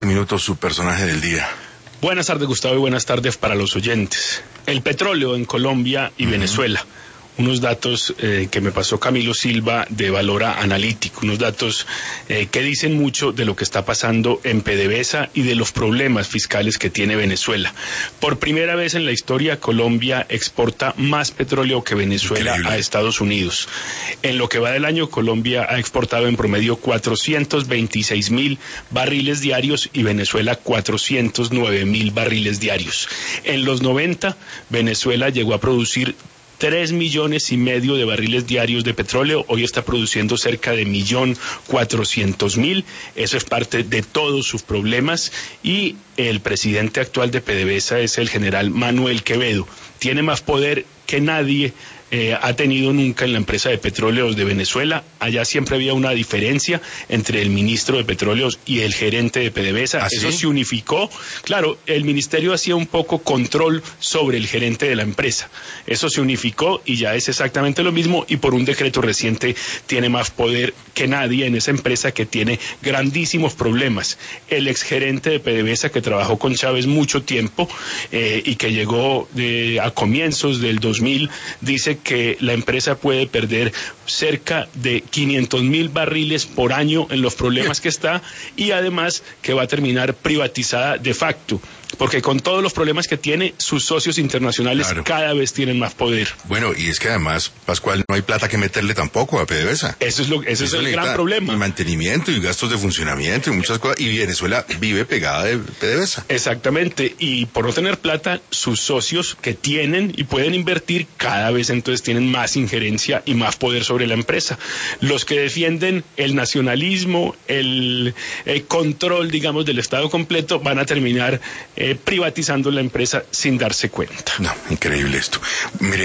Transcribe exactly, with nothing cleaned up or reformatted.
Minutos, su personaje del día. Buenas tardes, Gustavo, y buenas tardes para los oyentes. El petróleo en Colombia y uh-huh. Venezuela. Unos datos eh, que me pasó Camilo Silva de Valora Analítico, unos datos eh, que dicen mucho de lo que está pasando en PDVSA y de los problemas fiscales que tiene Venezuela. Por primera vez en la historia, Colombia exporta más petróleo que Venezuela Increíble. a Estados Unidos. En lo que va del año, Colombia ha exportado en promedio cuatrocientos veintiséis mil barriles diarios y Venezuela cuatrocientos nueve mil barriles diarios. En los noventa, Venezuela llegó a producir tres millones y medio de barriles diarios de petróleo, hoy está produciendo cerca de millón cuatrocientos mil, eso es parte de todos sus problemas, y el presidente actual de PDVSA es el general Manuel Quevedo, tiene más poder que nadie Eh, ha tenido nunca en la empresa de petróleos de Venezuela. Allá siempre había una diferencia entre el ministro de petróleos y el gerente de PDVSA. ¿Ah, Eso sí? se unificó. Claro, el ministerio hacía un poco control sobre el gerente de la empresa. Eso se unificó y ya es exactamente lo mismo, y por un decreto reciente tiene más poder que nadie en esa empresa que tiene grandísimos problemas. El exgerente de PDVSA, que trabajó con Chávez mucho tiempo eh, y que llegó de, a comienzos del dos mil, dice que la empresa puede perder cerca de quinientos mil barriles por año en los problemas que está, y además que va a terminar privatizada de facto, porque con todos los problemas que tiene, sus socios internacionales claro. cada vez tienen más poder. Bueno, y es que además, Pascual, no hay plata que meterle tampoco a PDVSA. Eso es lo, ese Eso es el gran problema. Y mantenimiento y gastos de funcionamiento y muchas cosas, y Venezuela vive pegada de PDVSA. Exactamente, y por no tener plata, sus socios que tienen y pueden invertir, cada vez entonces tienen más injerencia y más poder sobre la empresa. Los que defienden el nacionalismo, el, el control, digamos, del Estado completo, van a terminar eh, privatizando la empresa sin darse cuenta. No, increíble esto. Mire,